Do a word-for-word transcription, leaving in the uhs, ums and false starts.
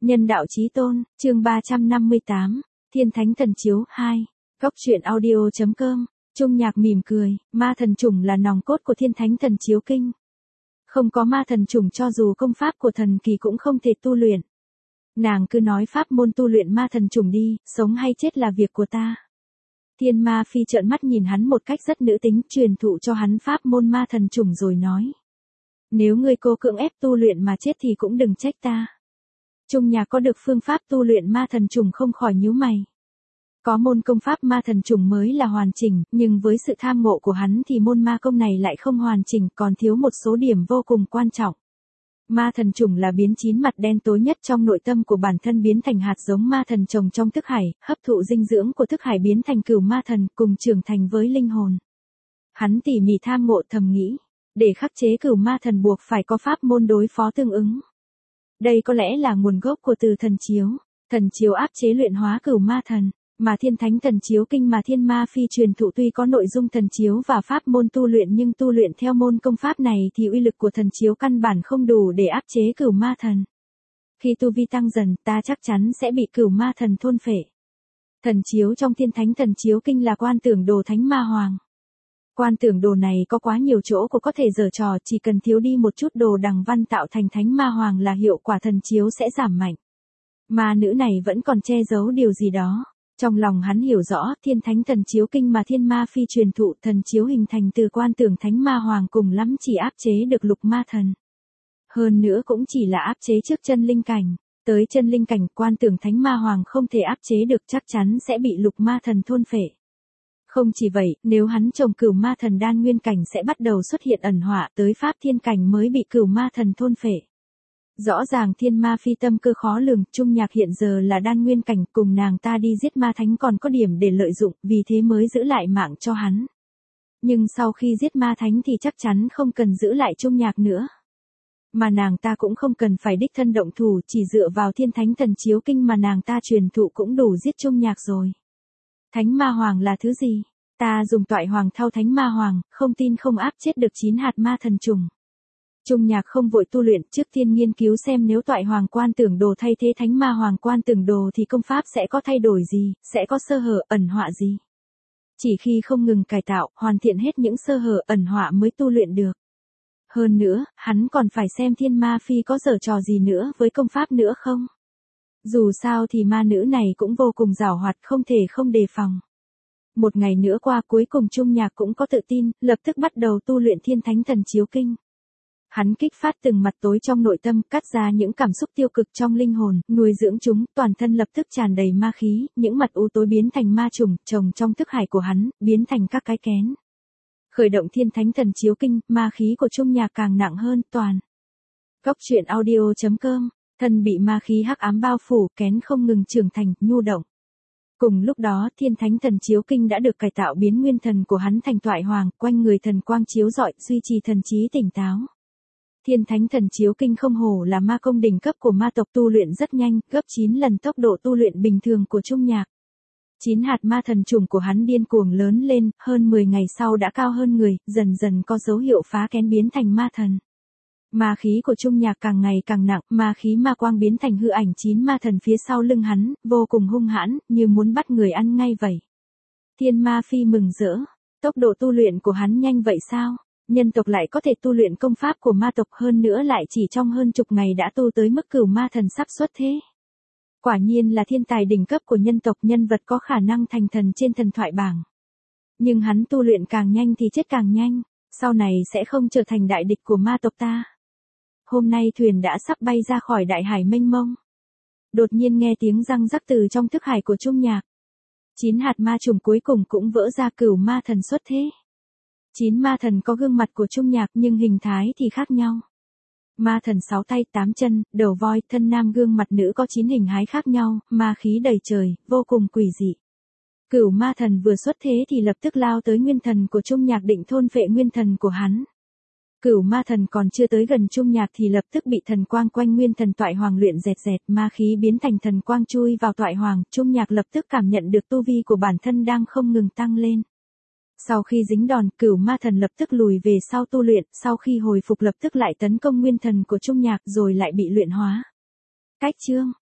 Nhân đạo chí tôn, chương ba trăm năm mươi tám, Thiên Thánh Thần Chiếu, hai. Góc truyện audio chấm com, Trung Nhạc mỉm cười, ma thần chủng là nòng cốt của Thiên Thánh Thần Chiếu Kinh. Không có ma thần chủng cho dù công pháp của thần kỳ cũng không thể tu luyện. Nàng cứ nói pháp môn tu luyện ma thần chủng đi, sống hay chết là việc của ta. Thiên Ma Phi trợn mắt nhìn hắn một cách rất nữ tính, truyền thụ cho hắn pháp môn ma thần chủng rồi nói. Nếu ngươi cố cưỡng ép tu luyện mà chết thì cũng đừng trách ta. Trung Nhạc có được phương pháp tu luyện ma thần trùng không khỏi nhíu mày. Có môn công pháp ma thần trùng mới là hoàn chỉnh, nhưng với sự tham ngộ của hắn thì môn ma công này lại không hoàn chỉnh, còn thiếu một số điểm vô cùng quan trọng. Ma thần trùng là biến chín mặt đen tối nhất trong nội tâm của bản thân biến thành hạt giống ma thần trồng trong thức hải, hấp thụ dinh dưỡng của thức hải biến thành cửu ma thần, cùng trưởng thành với linh hồn. Hắn tỉ mỉ tham ngộ thầm nghĩ, để khắc chế cửu ma thần buộc phải có pháp môn đối phó tương ứng. Đây có lẽ là nguồn gốc của từ thần chiếu, thần chiếu áp chế luyện hóa cửu ma thần, mà Thiên Thánh Thần Chiếu Kinh mà Thiên Ma Phi truyền thụ tuy có nội dung thần chiếu và pháp môn tu luyện nhưng tu luyện theo môn công pháp này thì uy lực của thần chiếu căn bản không đủ để áp chế cửu ma thần. Khi tu vi tăng dần, ta chắc chắn sẽ bị cửu ma thần thôn phệ. Thần chiếu trong Thiên Thánh Thần Chiếu Kinh là quan tưởng đồ thánh ma hoàng. Quan tưởng đồ này có quá nhiều chỗ của có thể giở trò, chỉ cần thiếu đi một chút đồ đằng văn tạo thành thánh ma hoàng là hiệu quả thần chiếu sẽ giảm mạnh. Ma nữ này vẫn còn che giấu điều gì đó. Trong lòng hắn hiểu rõ, Thiên Thánh Thần Chiếu Kinh mà Thiên Ma Phi truyền thụ thần chiếu hình thành từ quan tưởng thánh ma hoàng cùng lắm chỉ áp chế được lục ma thần. Hơn nữa cũng chỉ là áp chế trước chân linh cảnh, tới chân linh cảnh quan tưởng thánh ma hoàng không thể áp chế được chắc chắn sẽ bị lục ma thần thôn phệ. Không chỉ vậy, nếu hắn trồng cửu ma thần đan nguyên cảnh sẽ bắt đầu xuất hiện ẩn họa tới pháp thiên cảnh mới bị cửu ma thần thôn phệ. Rõ ràng Thiên Ma Phi tâm cơ khó lường, Trung Nhạc hiện giờ là đan nguyên cảnh, cùng nàng ta đi giết ma thánh còn có điểm để lợi dụng, vì thế mới giữ lại mạng cho hắn. Nhưng sau khi giết ma thánh thì chắc chắn không cần giữ lại Trung Nhạc nữa. Mà nàng ta cũng không cần phải đích thân động thủ, chỉ dựa vào Thiên Thánh Thần Chiếu Kinh mà nàng ta truyền thụ cũng đủ giết Trung Nhạc rồi. Thánh ma hoàng là thứ gì? Ta dùng toại hoàng thao thánh ma hoàng, không tin không áp chết được chín hạt ma thần trùng. Trung Nhạc không vội tu luyện, trước tiên nghiên cứu xem nếu toại hoàng quan tưởng đồ thay thế thánh ma hoàng quan tưởng đồ thì công pháp sẽ có thay đổi gì, sẽ có sơ hở ẩn họa gì. Chỉ khi không ngừng cải tạo, hoàn thiện hết những sơ hở ẩn họa mới tu luyện được. Hơn nữa, hắn còn phải xem Thiên Ma Phi có giở trò gì nữa với công pháp nữa không. Dù sao thì ma nữ này cũng vô cùng giàu hoạt, không thể không đề phòng. Một ngày nữa qua, cuối cùng Trung Nhạc cũng có tự tin, lập tức bắt đầu tu luyện Thiên Thánh Thần Chiếu Kinh. Hắn kích phát từng mặt tối trong nội tâm, cắt ra những cảm xúc tiêu cực trong linh hồn, nuôi dưỡng chúng, toàn thân lập tức tràn đầy ma khí, những mặt u tối biến thành ma trùng, trồng trong thức hải của hắn, biến thành các cái kén. Khởi động Thiên Thánh Thần Chiếu Kinh, ma khí của Trung Nhạc càng nặng hơn, toàn. Góc truyện audio chấm com, thân bị ma khí hắc ám bao phủ, kén không ngừng trưởng thành, nhu động. Cùng lúc đó, Thiên Thánh Thần Chiếu Kinh đã được cải tạo biến nguyên thần của hắn thành toại hoàng, quanh người thần quang chiếu rọi, duy trì thần trí tỉnh táo. Thiên Thánh Thần Chiếu Kinh không hổ là ma công đỉnh cấp của ma tộc, tu luyện rất nhanh, gấp chín lần tốc độ tu luyện bình thường của Trung Nhạc. chín hạt ma thần trùng của hắn điên cuồng lớn lên, hơn mười ngày sau đã cao hơn người, dần dần có dấu hiệu phá kén biến thành ma thần. Ma khí của Trung Nhạc càng ngày càng nặng, ma khí ma quang biến thành hư ảnh chín ma thần phía sau lưng hắn, vô cùng hung hãn, như muốn bắt người ăn ngay vậy. Thiên Ma Phi mừng rỡ, tốc độ tu luyện của hắn nhanh vậy sao? Nhân tộc lại có thể tu luyện công pháp của ma tộc, hơn nữa lại chỉ trong hơn chục ngày đã tu tới mức cửu ma thần sắp xuất thế. Quả nhiên là thiên tài đỉnh cấp của nhân tộc, nhân vật có khả năng thành thần trên thần thoại bảng. Nhưng hắn tu luyện càng nhanh thì chết càng nhanh, sau này sẽ không trở thành đại địch của ma tộc ta. Hôm nay thuyền đã sắp bay ra khỏi đại hải mênh mông. Đột nhiên nghe tiếng răng rắc từ trong thức hải của Trung Nhạc. Chín hạt ma trùng cuối cùng cũng vỡ ra, cửu ma thần xuất thế. Chín ma thần có gương mặt của Trung Nhạc nhưng hình thái thì khác nhau. Ma thần sáu tay tám chân, đầu voi, thân nam gương mặt nữ có chín hình hái khác nhau, ma khí đầy trời, vô cùng quỷ dị. Cửu ma thần vừa xuất thế thì lập tức lao tới nguyên thần của Trung Nhạc định thôn phệ nguyên thần của hắn. Cửu ma thần còn chưa tới gần Trung Nhạc thì lập tức bị thần quang quanh nguyên thần toại hoàng luyện dẹt dẹt, ma khí biến thành thần quang chui vào toại hoàng, Trung Nhạc lập tức cảm nhận được tu vi của bản thân đang không ngừng tăng lên. Sau khi dính đòn, cửu ma thần lập tức lùi về sau tu luyện, sau khi hồi phục lập tức lại tấn công nguyên thần của Trung Nhạc rồi lại bị luyện hóa. Cách chương